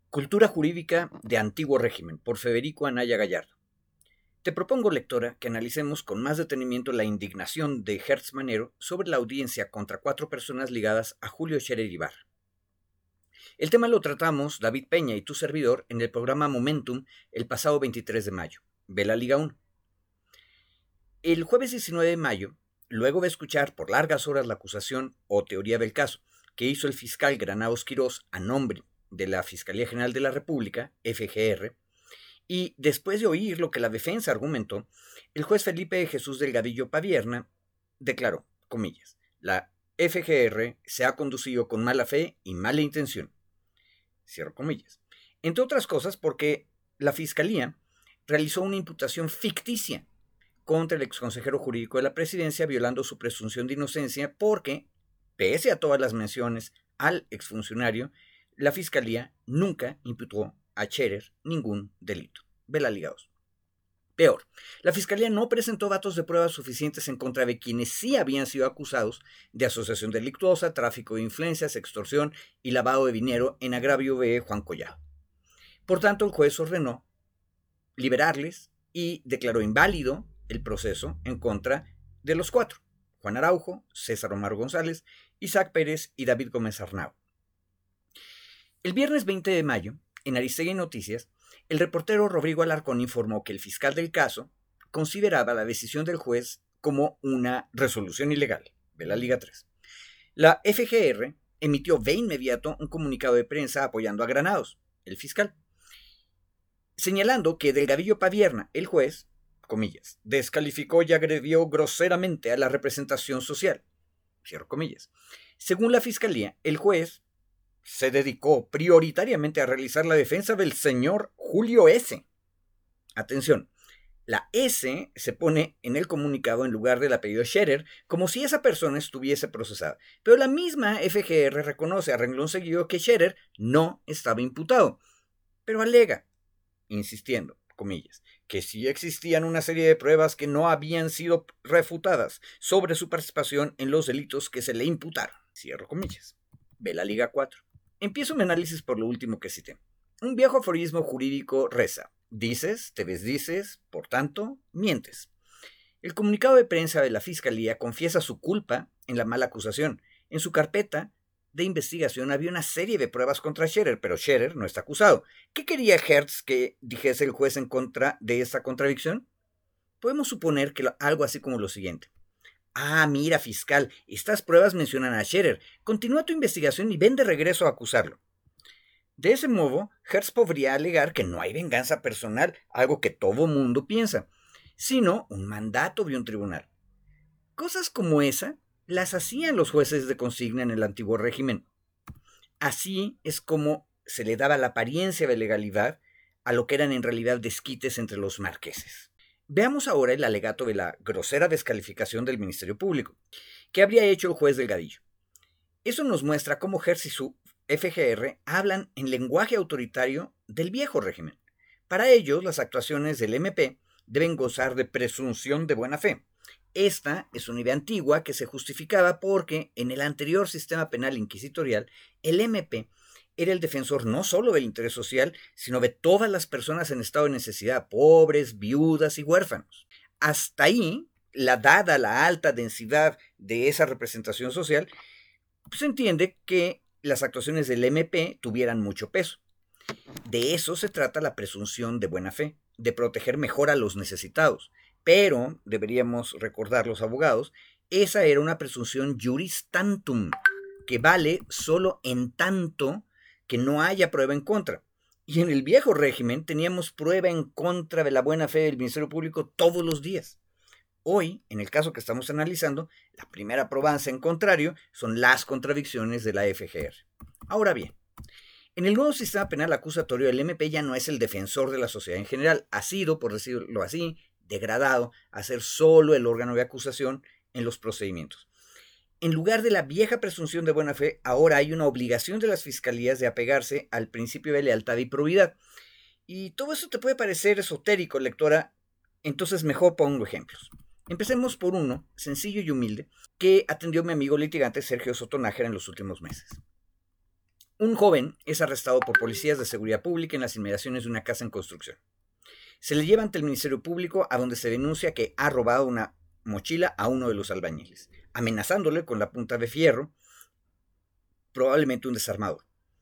Cultura jurídica de antiguo régimen, por Federico Anaya Gallardo. Te propongo, lectora, que analicemos con más detenimiento la indignación de Hertz Manero sobre la audiencia contra 4 personas ligadas a Julio Scherer Ibarra. El tema lo tratamos David Peña y tu servidor en el programa Momentum el pasado 23 de mayo. Ve la Liga 1. El jueves 19 de mayo, luego de escuchar por largas horas la acusación o teoría del caso que hizo el fiscal Granados Quirós a nombre de la Fiscalía General de la República, FGR, y después de oír lo que la defensa argumentó, el juez Felipe Jesús Delgadillo Padierna declaró, comillas, la FGR se ha conducido con mala fe y mala intención, cierro comillas, entre otras cosas porque la Fiscalía realizó una imputación ficticia contra el exconsejero jurídico de la presidencia, violando su presunción de inocencia porque, pese a todas las menciones al exfuncionario, la Fiscalía nunca imputó a Scherer ningún delito. Ve la Liga 2. Peor, la Fiscalía no presentó datos de pruebas suficientes en contra de quienes sí habían sido acusados de asociación delictuosa, tráfico de influencias, extorsión y lavado de dinero en agravio de Juan Collado. Por tanto, el juez ordenó liberarles y declaró inválido el proceso en contra de los 4, Juan Araujo, César Omar González, Isaac Pérez y David Gómez Arnau. El viernes 20 de mayo, en Aristegui Noticias, el reportero Rodrigo Alarcón informó que el fiscal del caso consideraba la decisión del juez como una resolución ilegal, de la Liga 3. La FGR emitió de inmediato un comunicado de prensa apoyando a Granados, el fiscal, señalando que Delgadillo Padierna, el juez, comillas, descalificó y agredió groseramente a la representación social, cierro comillas. Según la Fiscalía, el juez se dedicó prioritariamente a realizar la defensa del señor Julio S. Atención, la S se pone en el comunicado en lugar del apellido Scherer, como si esa persona estuviese procesada. Pero la misma FGR reconoce a renglón seguido que Scherer no estaba imputado, pero alega, insistiendo, comillas, que sí existían una serie de pruebas que no habían sido refutadas sobre su participación en los delitos que se le imputaron, cierro comillas. Ve la Liga 4. Empiezo mi análisis por lo último que cité. Un viejo aforismo jurídico reza: dices, te desdices, por tanto, mientes. El comunicado de prensa de la Fiscalía confiesa su culpa en la mala acusación. En su carpeta de investigación había una serie de pruebas contra Scherer, pero Scherer no está acusado. ¿Qué quería Hertz que dijese el juez en contra de esta contradicción? Podemos suponer que algo así como lo siguiente. Ah, mira, fiscal, estas pruebas mencionan a Scherer. Continúa tu investigación y ven de regreso a acusarlo. De ese modo, Hertz podría alegar que no hay venganza personal, algo que todo mundo piensa, sino un mandato de un tribunal. Cosas como esa las hacían los jueces de consigna en el antiguo régimen. Así es como se le daba la apariencia de legalidad a lo que eran en realidad desquites entre los marqueses. Veamos ahora el alegato de la grosera descalificación del Ministerio Público. ¿Qué habría hecho el juez Delgadillo? Eso nos muestra cómo Hertz y su FGR hablan en lenguaje autoritario del viejo régimen. Para ellos, las actuaciones del MP deben gozar de presunción de buena fe. Esta es una idea antigua que se justificaba porque en el anterior sistema penal inquisitorial, el MP era el defensor no solo del interés social, sino de todas las personas en estado de necesidad, pobres, viudas y huérfanos. Hasta ahí, dada la alta densidad de esa representación social, se entiende que las actuaciones del MP tuvieran mucho peso. De eso se trata la presunción de buena fe, de proteger mejor a los necesitados. Pero, deberíamos recordar los abogados, esa era una presunción juris tantum, que vale solo en tanto que no haya prueba en contra. Y en el viejo régimen teníamos prueba en contra de la buena fe del Ministerio Público todos los días. Hoy, en el caso que estamos analizando, la primera probanza en contrario son las contradicciones de la FGR. Ahora bien, en el nuevo sistema penal acusatorio, el MP ya no es el defensor de la sociedad en general, ha sido, por decirlo así, degradado a ser solo el órgano de acusación en los procedimientos. En lugar de la vieja presunción de buena fe, ahora hay una obligación de las fiscalías de apegarse al principio de lealtad y probidad. Y todo eso te puede parecer esotérico, lectora, entonces mejor pongo ejemplos. Empecemos por uno, sencillo y humilde, que atendió mi amigo litigante Sergio Soto Nájera en los últimos meses. Un joven es arrestado por policías de seguridad pública en las inmediaciones de una casa en construcción. Se le lleva ante el Ministerio Público, a donde se denuncia que ha robado una mochila a uno de los albañiles, amenazándole con la punta de fierro, probablemente un desarmador.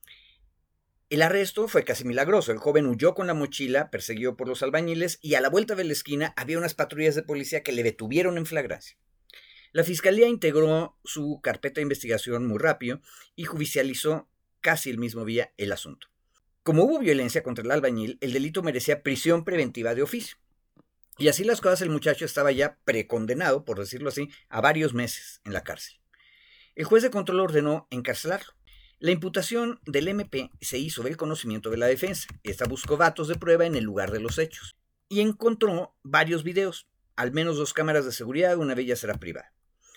El arresto fue casi milagroso. El joven huyó con la mochila, perseguido por los albañiles, y a la vuelta de la esquina había unas patrullas de policía que le detuvieron en flagrancia. La fiscalía integró su carpeta de investigación muy rápido y judicializó casi el mismo día el asunto. Como hubo violencia contra el albañil, el delito merecía prisión preventiva de oficio. Y así las cosas, el muchacho estaba ya precondenado, por decirlo así, a varios meses en la cárcel. El juez de control ordenó encarcelarlo. La imputación del MP se hizo del conocimiento de la defensa. Esta buscó datos de prueba en el lugar de los hechos y encontró varios videos, al menos 2 cámaras de seguridad, una de ellas era privada.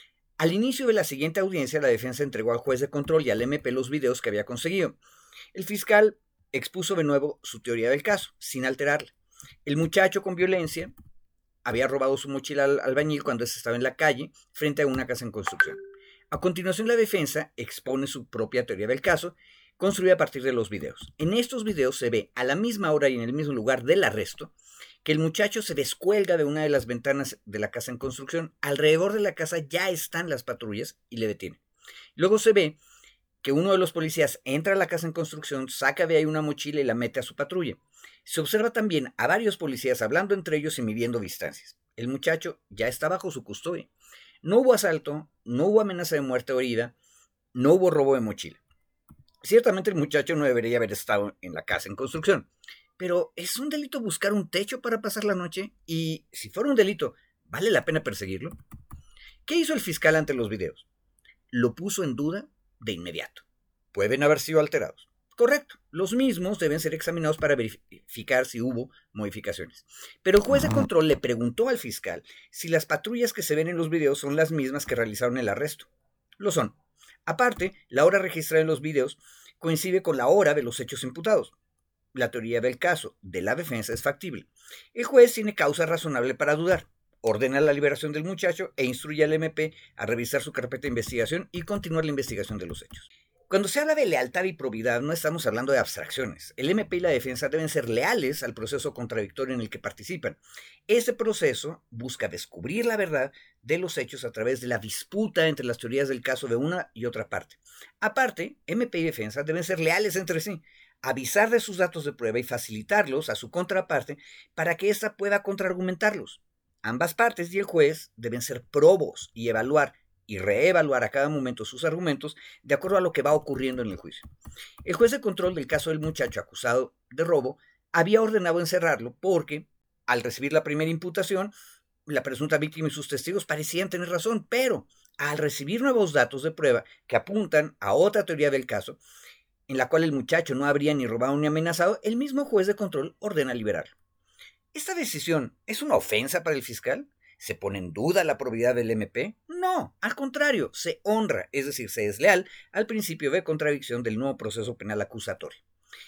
Al inicio de la siguiente audiencia, la defensa entregó al juez de control y al MP los videos que había conseguido. El fiscal expuso de nuevo su teoría del caso, sin alterarla. El muchacho con violencia había robado su mochila al albañil cuando éste estaba en la calle, frente a una casa en construcción. A continuación, la defensa expone su propia teoría del caso, construida a partir de los videos. En estos videos se ve, a la misma hora y en el mismo lugar del arresto, que el muchacho se descuelga de una de las ventanas de la casa en construcción. Alrededor de la casa ya están las patrullas y le detienen. Luego se ve que uno de los policías entra a la casa en construcción, saca de ahí una mochila y la mete a su patrulla. Se observa también a varios policías hablando entre ellos y midiendo distancias. El muchacho ya está bajo su custodia. No hubo asalto, no hubo amenaza de muerte o herida, no hubo robo de mochila. Ciertamente el muchacho no debería haber estado en la casa en construcción, pero ¿es un delito buscar un techo para pasar la noche? Y si fuera un delito, ¿vale la pena perseguirlo? ¿Qué hizo el fiscal ante los videos? Lo puso en duda de inmediato. Pueden haber sido alterados. Correcto, los mismos deben ser examinados para verificar si hubo modificaciones. Pero el juez de control le preguntó al fiscal si las patrullas que se ven en los videos son las mismas que realizaron el arresto. Lo son. Aparte, la hora registrada en los videos coincide con la hora de los hechos imputados. La teoría del caso de la defensa es factible. El juez tiene causa razonable para dudar. Ordena la liberación del muchacho e instruye al MP a revisar su carpeta de investigación y continuar la investigación de los hechos. Cuando se habla de lealtad y probidad, no estamos hablando de abstracciones. El MP y la defensa deben ser leales al proceso contradictorio en el que participan. Ese proceso busca descubrir la verdad de los hechos a través de la disputa entre las teorías del caso de una y otra parte. Aparte, MP y defensa deben ser leales entre sí, avisar de sus datos de prueba y facilitarlos a su contraparte para que ésta pueda contraargumentarlos. Ambas partes y el juez deben ser probos y evaluar y reevaluar a cada momento sus argumentos de acuerdo a lo que va ocurriendo en el juicio. El juez de control del caso del muchacho acusado de robo había ordenado encerrarlo porque, al recibir la primera imputación, la presunta víctima y sus testigos parecían tener razón, pero al recibir nuevos datos de prueba que apuntan a otra teoría del caso, en la cual el muchacho no habría ni robado ni amenazado, el mismo juez de control ordena liberarlo. ¿Esta decisión es una ofensa para el fiscal? ¿Se pone en duda la probidad del MP? No, al contrario, se honra, es decir, se es leal al principio de contradicción del nuevo proceso penal acusatorio.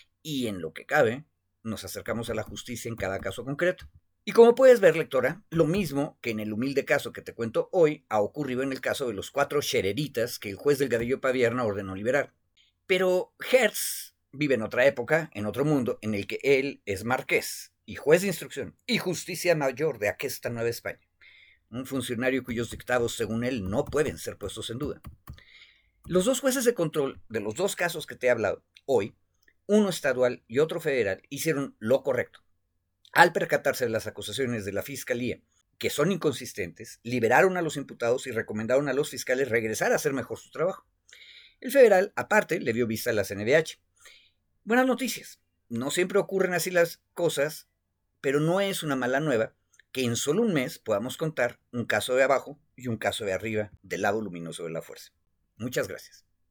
Y en lo que cabe, nos acercamos a la justicia en cada caso concreto. Y como puedes ver, lectora, lo mismo que en el humilde caso que te cuento hoy ha ocurrido en el caso de los 4 xereritas que el juez Delgadillo Padierna ordenó liberar. Pero Hertz vive en otra época, en otro mundo, en el que él es marqués y juez de instrucción y justicia mayor de aquesta Nueva España. Un funcionario cuyos dictados, según él, no pueden ser puestos en duda. Los 2 jueces de control de los 2 casos que te he hablado hoy, uno estadual y otro federal, hicieron lo correcto. Al percatarse de las acusaciones de la fiscalía, que son inconsistentes, liberaron a los imputados y recomendaron a los fiscales regresar a hacer mejor su trabajo. El federal, aparte, le dio vista a la CNDH. Buenas noticias. No siempre ocurren así las cosas, pero no es una mala nueva que en solo un mes podamos contar un caso de abajo y un caso de arriba del lado luminoso de la fuerza. Muchas gracias.